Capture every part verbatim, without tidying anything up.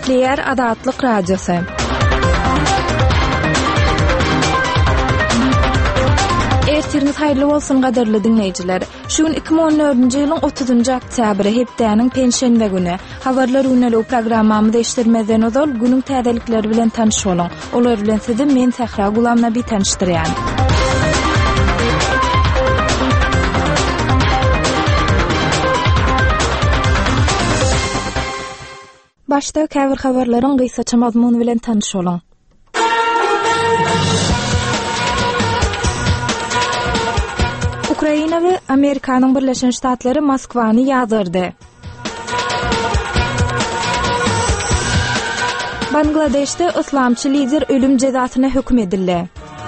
Nükleer Azatlyk Radiosu. Ertiriniz hayırlı bolsun gaderli dinleyijiler. Şuun iki bin on dördünji ýylyň otuzynjy oktýabry hepdäniň penşenbe güni. Habarlar ünlü programmamyzda işlermezden ozal günüň täzelikleri bilen tanış bolun. Olar bilen sizi men Sahra Gulamna bir tanışdyrýan. Başta käbir habarlaryň gysgaça mazmuny bilen tanış bolun. Ukraina we Amerikanyň Birleşen Ştatlary Moskwany ýazyrdy. Bangladeşde islamçy lider ölüm cezasyna hökm edildi.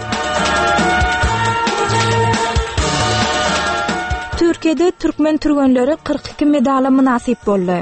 Türkiýede türkmen türgenleri kırk iki medala münasip boldy.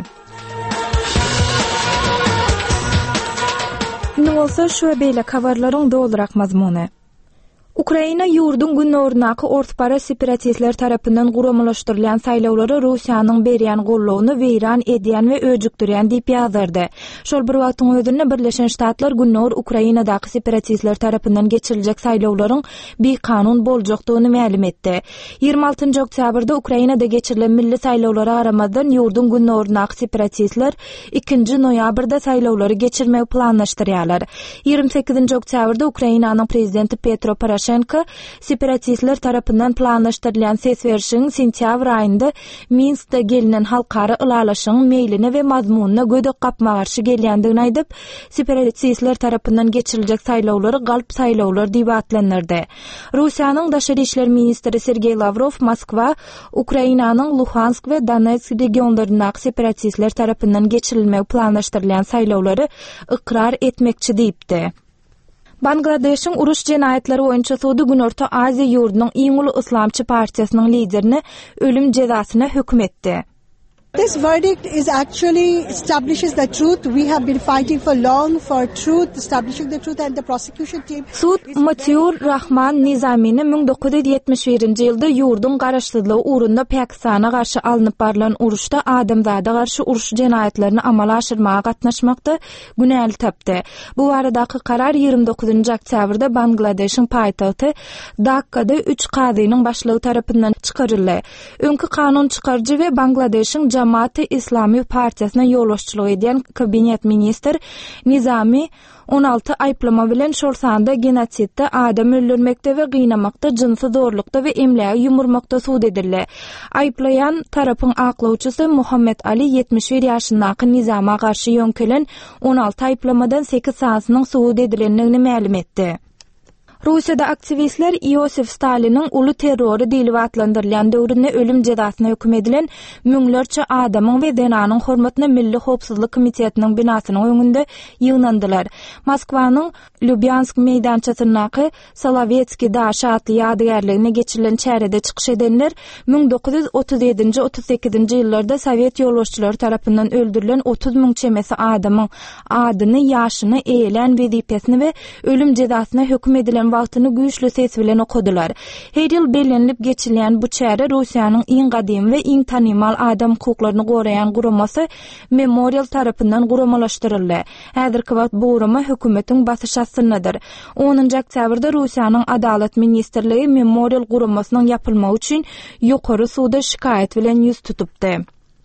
Ne olsa şu beýle habarlaryň dolurak mazmuny. Ukraina ýurdun günnornaky ortpara separatistler tarapyndan guramlaşdyrylan saýlawlary Russiýanyň berýän gollugyny weýran edýän we öjükdirýän diýip ýazardy. Şol bir wagtyň özünde Birleşen Ştatlar günnor Ukrainadaky separatistler tarapyndan geçiriljek saýlawlaryň bir kanun boljakdygyny ma'lum etdi. ýygrimi altynjy oktýabrda Ukrainada geçirilen milli saýlawlara garamazdan ýurdun günnornaky separatistler ikinji noýabrda saýlawlary geçirmeyi planlaşdyrýarlar. ýygrimi sekizinji oktýabrda Ukrainanyň prezidenti Petro Poroshenko separatistler tarapyndan planlaşdyrylan ses berişiň sentýabr aýynda Minskde gelinen halkara ılalaşyň meýline we mazmununa gödek gapma garşy gelýändigini aýdyp, separatistler tarapyndan geçiriljek saýlawlary galp saýlawlar diýip atlanyrdy. Russiýanyň Daşary işler ministri Sergey Lavrov Moskwa, Ukrainanyň Luhansk we Donetsk regionlaryna separatistler tarapyndan geçirilmeyi planlaşdyrylan saýlawlary ikrar etmekçi diýipdi. Bangladeş'in uruş cinayetleri boyunca Suudi Günorta Aziýa ýurdunyň iň uly islamçy partiýasynyň liderini ölüm cezasyna hökm etdi. This verdict is actually establishes the truth. We have been fighting for long for truth, establishing the truth, and the prosecution team. Sud Mutiur Rahman Nizamini bin dokuz yüz yetmiş birinji ýylda ýurdun garaşsyzlygy uğrunda Pakistana garşy alınıp barılan uruşda adamzada garşy uruş cinayetlerini amala aşyrmaga gatnaşmakda günäli tapdy. Bu baradaky karar ýygrimi dokuzynjy oktýabrda Bangladeşiň paýtagty Dhakkada üç kazynyň başlygy tarapyndan çykaryldy. Öňkü kanun çykarjy we Bangladeşiň Cemaat-i Islami Partiýasyna ýolbaşçylyk edýän kabinet minister Nizami on alty aýplama bilen şol sanda genotsidde, adam öldürmekde we gıynamakda, jinsy zorlukda we emläge ýumurmakda suud edildi. Aýplayan tarapyň aklawçysy Muhammed Ali yetmiş bir ýaşyndaky Nizama garşy ýönkelen on alty aýplamadan sekiz sanasynyň suud edilendigini ma'lum etdi. Russiýada aktivistler Iosif Staliniň uly terrory diýilip atlandyrylan döwründe ölüm cezasyna hökm edilen müňlerçe adamyň we denanyň hormatyna Milli Howpsuzlyk Komitetiniň binasynyň öňünde ýygnandylar. Moskwanyň Lubyansk meýdançasynaky Solovetsky daşy atly ýadygärligine geçirilen çärede çykyş edenler bin dokuz yüz otuz ýedinji otuz sekizinji ýyllarda Sowet ýolbaşçylary tarapyndan öldürilen otuz müň çemesi adamyň adyny, ýaşyny, eýlen wezipesini we ölüm cezasyna hökm edilen wagtyny güýçli ses bilen okudylar. Her ýyl bellenilip geçirilen bu çäre Russiýanyň iň gadim we iň tanymal adam hukuklaryny goraýan guramasy Memorial tarapyndan guramalaşdyryldy. Häzirki wagt bu gurama hökümetiň basyş astynadyr. onunjy oktýabrda Russiýanyň Adalet ministrligi Memorial guramasynyň ýapylmagy üçin ýokary suda şikaýet bilen ýüz tutupdy.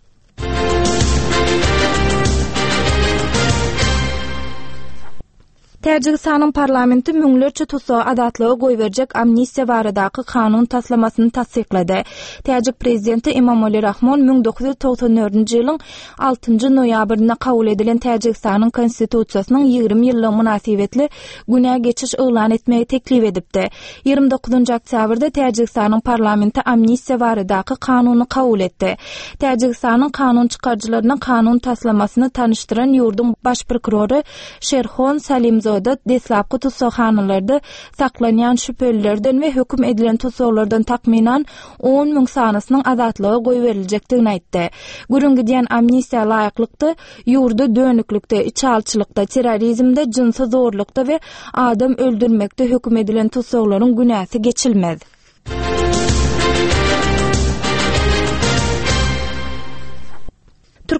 Täjikistanyň parlamenti müňlerçe tutsagy azatlygy goý berjek amnistiýa baradaky kanun taslamasyny tasdiklady. Täjik prezidenti Emomali Rahmon bin dokuz yüz togson dördünji ýylyň altynjy noýabrynda kabul edilen Täjikistanyň konstitusiýasynyň ýygrimi ýyllygy münasibetli günä geçiş elan etmeyi teklip edipdi. ýygrimi dokuzynjy oktýabrda Täjikistanyň parlamenti amnistiýa baradaky kanuny kabul etdi. Täjikistanyň kanun çykarjylaryna kanun taslamasyny tanıştyran ýurdun baş prokurory Sherxon Salimzoda deslapky tutsakhanalarda saklanýan şüphelilerden we hökm edilen tutsaklardan takminan on müň sanasynyň azatlygy goý berilejekdigini aýtdy. Gürüngi diýen amnistiýa laýyklykda ýurda dönüklükde, içalçylykda, terrorizmde, jinsy zorlukda we adam öldürmekde hökm edilen tutsaklaryň günäsi geçilmez.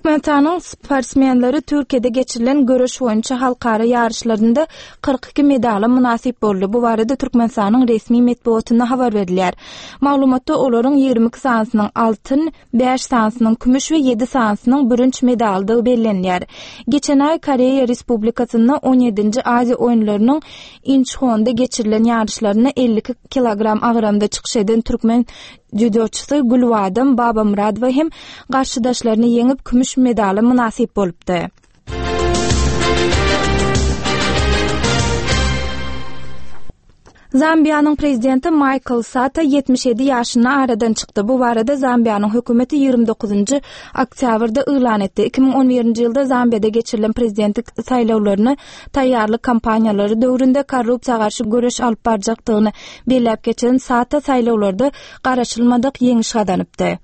Türkmenistanyň sportsmenleri Türkiýede geçirilen görüş boýunça halkara ýarışlarynda kırk iki medala münasip boldy. Bu barada Türkmenistanyň resmi medeniýetinde habar berilýär. Maglumatda olaryň ýigirme iki sansynyň altyn, beş sansynyň kümüş we yedi sansynyň birinji medaldy bellenýär. Geçen ay Koreýa Respublikasynyň on ýedinji Aziýa oýunlarynyň Incheonda geçirilen ýarışlaryna elli iki kilogram agramda çykyş eden türkmen judoçysy Gulwadam Babamuradowa hem garşydaşlaryny yeňip kümüş medala münasip bolupdy. Zambiýanyň prezidenti Michael Sata yetmiş yedi ýaşyna aradan çykdy. Bu barada Zambiýanyň hökümeti ýygrimi dokuzunji oktýabrda elan etdi. iki ming on birinji ýylda Zambiýada geçirilen prezidentlik saýlawlaryny taýýarlyk kampaniýalary döwründe korrupsiýaga garşy görüş alyp barjakdygyny belläp geçen Sata saýlawlarda garaşylmadyk ýeňiş gazanypdy.